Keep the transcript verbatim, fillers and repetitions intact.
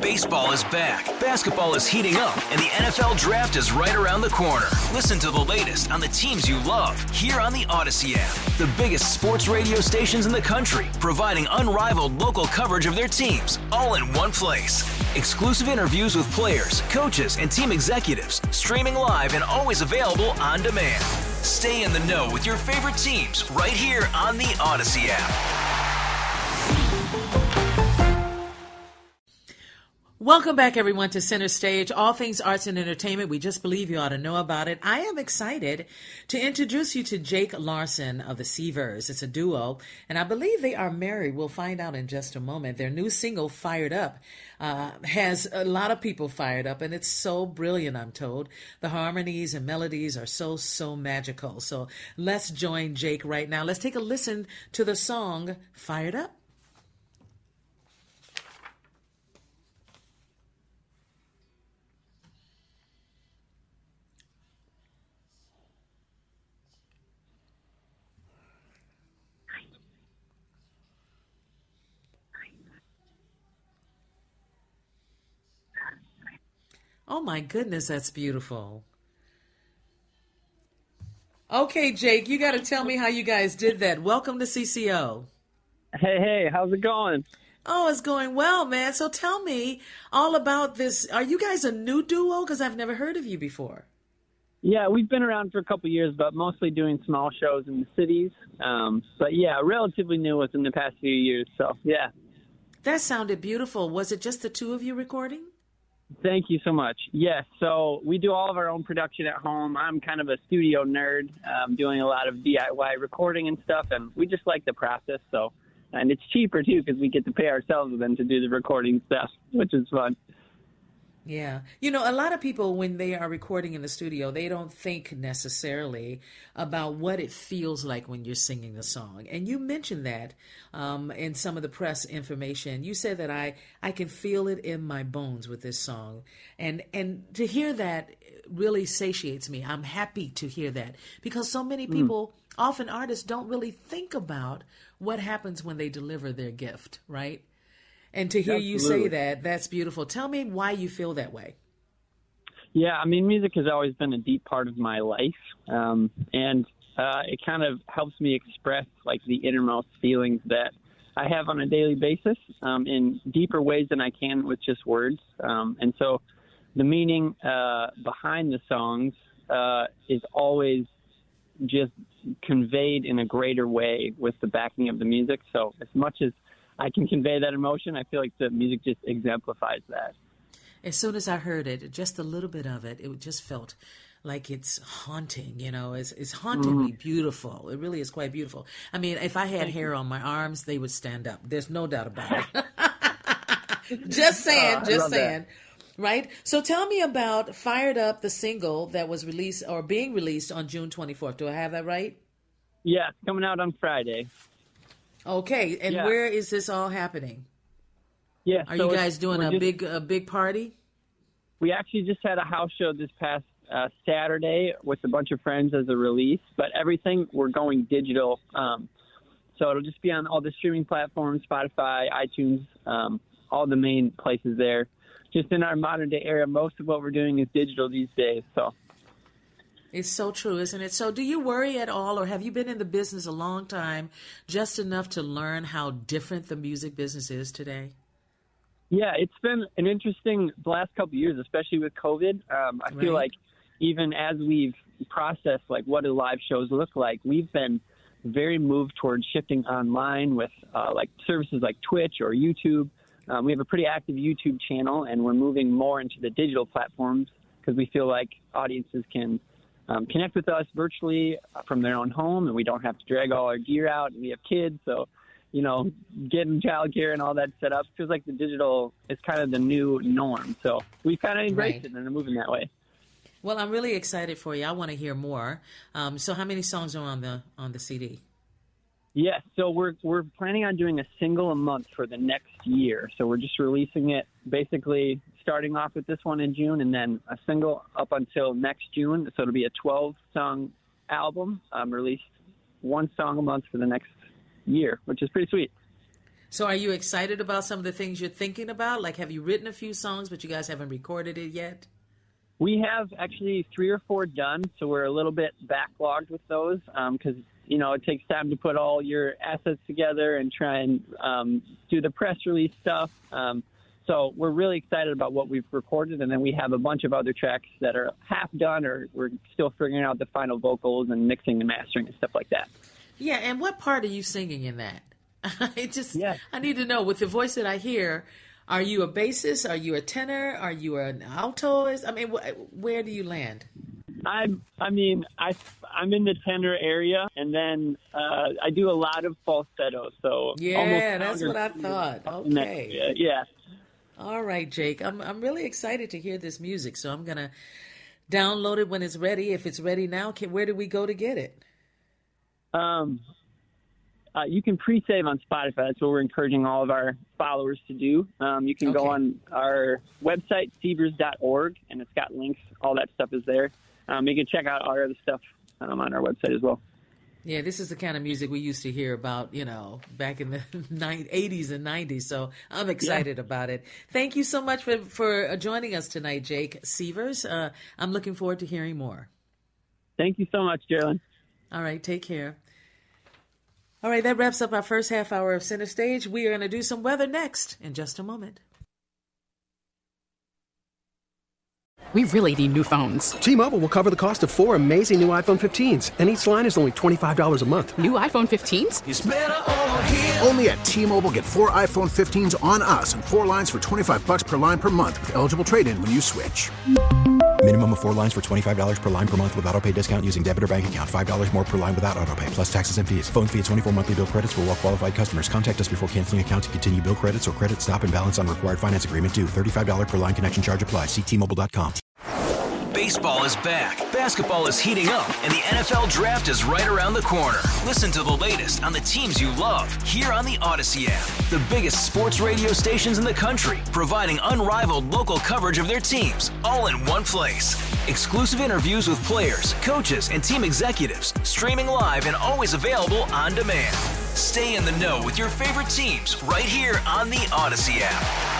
Baseball is back, basketball is heating up, and the N F L Draft is right around the corner. Listen to the latest on the teams you love here on the Odyssey app. The biggest sports radio stations in the country, providing unrivaled local coverage of their teams, all in one place. Exclusive interviews with players, coaches, and team executives, streaming live and always available on demand. Stay in the know with your favorite teams right here on the Odyssey app. Welcome back, everyone, to Center Stage, all things arts and entertainment. We just believe you ought to know about it. I am excited to introduce you to Jake Larson of the Seavers. It's a duo, and I believe they are married. We'll find out in just a moment. Their new single, Fired Up, uh, has a lot of people fired up, and it's so brilliant, I'm told. The harmonies and melodies are so, so magical. So let's join Jake right now. Let's take a listen to the song, Fired Up. Oh my goodness, that's beautiful. Okay, Jake, you got to tell me how you guys did that. Welcome to C C O. Hey, hey, how's it going? Oh, it's going well, man. So tell me all about this. Are you guys a new duo? Because I've never heard of you before. Yeah, we've been around for a couple of years, but mostly doing small shows in the cities. Um, but yeah, relatively new within the past few years. So yeah. That sounded beautiful. Was it just the two of you recording? Thank you so much. Yes, so we do all of our own production at home. I'm kind of a studio nerd, um, doing a lot of D I Y recording and stuff, and we just like the process. So, and it's cheaper too because we get to pay ourselves then to do the recording stuff, which is fun. Yeah. You know, a lot of people, when they are recording in the studio, they don't think necessarily about what it feels like when you're singing the song. And you mentioned that um, in some of the press information. You said that I, I can feel it in my bones with this song. And, and to hear that really satiates me. I'm happy to hear that because so many people, mm. often artists, don't really think about what happens when they deliver their gift, right? And to hear Absolutely. You say that, that's beautiful. Tell me why you feel that way. Yeah, I mean, music has always been a deep part of my life. Um, and uh, it kind of helps me express, like, the innermost feelings that I have on a daily basis um, in deeper ways than I can with just words. Um, and so the meaning uh, behind the songs uh, is always just conveyed in a greater way with the backing of the music. So as much as I can convey that emotion, I feel like the music just exemplifies that. As soon as I heard it, just a little bit of it, it just felt like it's haunting, you know, it's, it's hauntingly mm. beautiful. It really is quite beautiful. I mean, if I had hair on my arms, they would stand up. There's no doubt about it. Just saying, oh, just saying. That. Right? So tell me about Fired Up, the single that was released or being released on June twenty-fourth. Do I have that right? Yeah, it's coming out on Friday. Okay, and yeah. where is this all happening? Yeah, are so you guys doing a just, big a big party? We actually just had a house show this past uh, Saturday with a bunch of friends as a release, but everything we're going digital. Um, so it'll just be on all the streaming platforms, Spotify, iTunes, um, all the main places there. Just in our modern day era, most of what we're doing is digital these days. So. It's so true, isn't it? So do you worry at all, or have you been in the business a long time, just enough to learn how different the music business is today? Yeah, it's been an interesting last couple of years, especially with COVID. Um, I right. feel like even as we've processed, like, what do live shows look like, we've been very moved towards shifting online with, uh, like, services like Twitch or YouTube. Um, we have a pretty active YouTube channel, and we're moving more into the digital platforms because we feel like audiences can Um, connect with us virtually from their own home, and we don't have to drag all our gear out, and we have kids, so, you know, getting childcare and all that set up feels like the digital is kind of the new norm. So we kind of embraced right. it and are moving that way. Well, I'm really excited for you. I want to hear more. Um, so how many songs are on the on the C D? Yes, so we're we're planning on doing a single a month for the next year. So we're just releasing it basically starting off with this one in June and then a single up until next June. So it'll be a twelve-song album, um, released one song a month for the next year, which is pretty sweet. So are you excited about some of the things you're thinking about? Like, have you written a few songs, but you guys haven't recorded it yet? We have actually three or four done, so we're a little bit backlogged with those because, um, you know, it takes time to put all your assets together and try and um, do the press release stuff. Um, so we're really excited about what we've recorded, and then we have a bunch of other tracks that are half done, or we're still figuring out the final vocals and mixing and mastering and stuff like that. Yeah, and what part are you singing in that? I just, yeah. I need to know, with the voice that I hear, are you a bassist? Are you a tenor? Are you an alto? I mean, wh- where do you land? I'm, I mean, I, I'm in the tenor area, and then uh, I do a lot of falsetto. So yeah, that's what I thought. Okay. Yeah. All right, Jake. I'm I'm really excited to hear this music, so I'm gonna download it when it's ready. If it's ready now, can, where do we go to get it? Um. Uh, you can pre-save on Spotify. That's what we're encouraging all of our followers to do. Um, you can okay. go on our website, sievers dot org, and it's got links. All that stuff is there. Um, you can check out our other stuff um, on our website as well. Yeah, this is the kind of music we used to hear about, you know, back in the eighties and nineties. So I'm excited yeah. about it. Thank you so much for, for joining us tonight, Jake Sievers. Uh, I'm looking forward to hearing more. Thank you so much, Geraldine. All right, take care. All right, that wraps up our first half hour of Center Stage. We are going to do some weather next in just a moment. We really need new phones. T-Mobile will cover the cost of four amazing new iPhone fifteens, and each line is only twenty-five dollars a month. New iPhone fifteens? It's better over here. Only at T-Mobile, get four iPhone fifteens on us and four lines for twenty-five dollars per line per month with eligible trade-in when you switch. Minimum of four lines for twenty-five dollars per line per month with autopay discount using debit or bank account. five dollars more per line without autopay, plus taxes and fees. Phone fee at twenty-four monthly bill credits for well-qualified customers. Contact us before canceling account to continue bill credits or credit stop and balance on required finance agreement due. thirty-five dollars per line connection charge applies. See T Mobile dot com. Baseball is back, basketball is heating up, and the N F L Draft is right around the corner. Listen to the latest on the teams you love here on the Odyssey app. The biggest sports radio stations in the country, providing unrivaled local coverage of their teams, all in one place. Exclusive interviews with players, coaches, and team executives, streaming live and always available on demand. Stay in the know with your favorite teams right here on the Odyssey app.